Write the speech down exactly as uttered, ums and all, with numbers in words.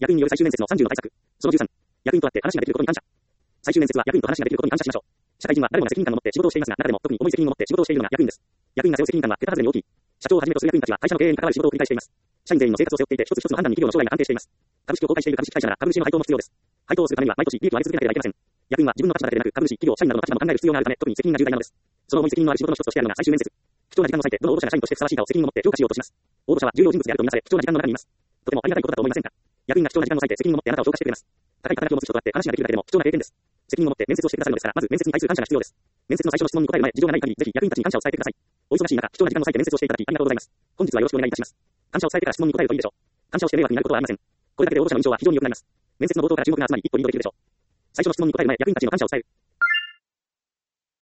役員による最終面接のさんじゅうの対策。そのじゅうさん。役員と会って話ができることに感謝。最終面接は役員と話ができることに感謝しましょう。社会人は誰もが責任感を持って仕事をしていますが、中でも特に重い責任を持って仕事をしているのが役員です。役員が背負う責任感は桁外れに大きい。社長をはじめとする役員たちは会社の経営に関わる仕事を繰り返しています。社員全員の生活を背負っていて、一つ一つの判断に企業の将来が安定しています。株式を公開している株式会社なら株主の配当も必要です。配当をするためには毎年利益を上げ続けなければいけません。役員は自分の立場だけでなく、株主、企業、社員などの立場も考える必要があるため、特に責任が重大なのです。その重い責任のある仕事の一つとしてあるのが最終面接。貴重な時間を割いて、どの応募者が社員としてふさわしいかを責任を持って評価しようとします。応募者は重要人物であるとみなされ、貴重な時間の中にいます。とてもありがたいことだと思いませんか？役員が貴重な時間を割いて責任を持ってあなたを評価してくれます。高い肩書きを持つ人と会って話ができるだけでも貴重な経験です。責任を持って面接をしてくださるのですから、まず面接に対する感謝が必要です。面接の最初の質問に答える前、事情がない限り、ぜひ役員たちに感謝を伝えてください。お忙しい中、貴重な時間を割いて面接をしていただき、ありがとうございます。本日はよろしくお願いいたします。感謝を伝えてから質問に答えるといいでしょう。感謝をして迷惑になることはありません。これだけで応募者の印象は非常に良くなります。面接の冒頭から注目が集まり、一歩リードできるでしょう。最初の質問に答える前、役員たちの感謝を伝える。